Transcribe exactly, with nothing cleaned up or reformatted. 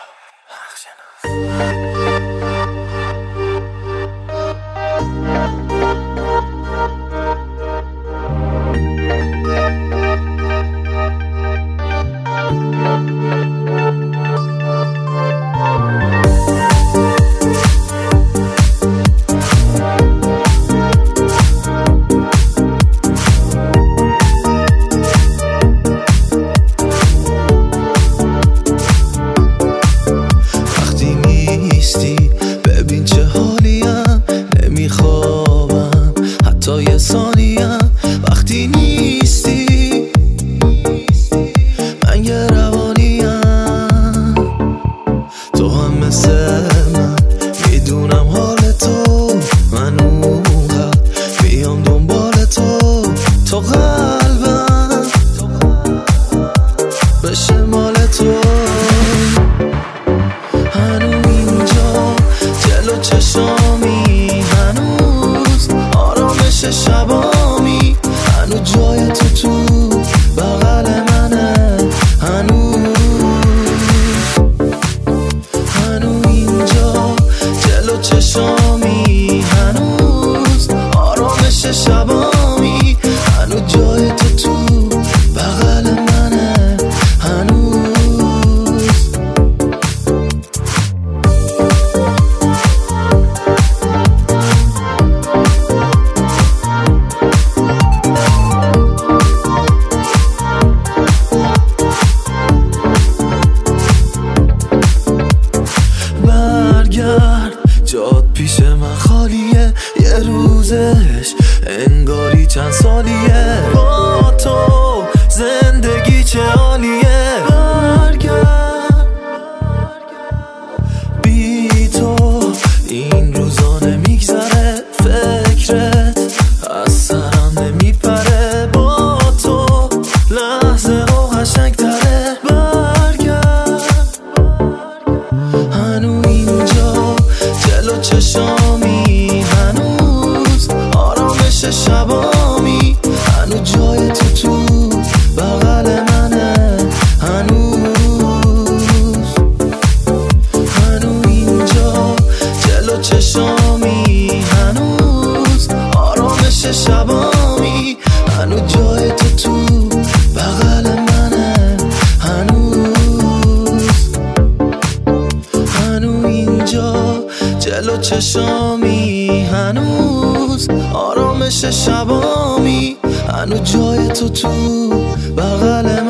ببین چه حالیم، نمیخوابم حتی یه ثانیم. وقتی نیستی من یه روانیم، تو هم مثل من میدونم حال تو. من اونقدر بیام دنبال تو، تو قلبم بشه مال تو. چشامی هنوز آرامش شبامی، هنوز جای تو تو بغل منه. هنوز هنوز اینجا جلو چشامی، هنوز آرامش شبامی، هنوز جای تو تو بغل منه. هنوز جات پیش من خالیه، یه روزش انگاری چند سالیه. با تو زندگی چه عالیه. برگرد بی تو این روزا نمیگذره، فکرت از سرم نمیپره. با تو لحظه ها قشنگ تره. برگرد هنو اینجا جلو چشامی، هنوز آرامش شبامی، هنوز جای تو تو بغل منه. هنوز هنوز اینجا جلو چشامی، هنوز آرامش شبامی، هنوز جای تو تو بغل منه. هنوز هنوز اینجا جلو چشامی، هنوز آرامش شبامی، هنوز جای تو تو بغل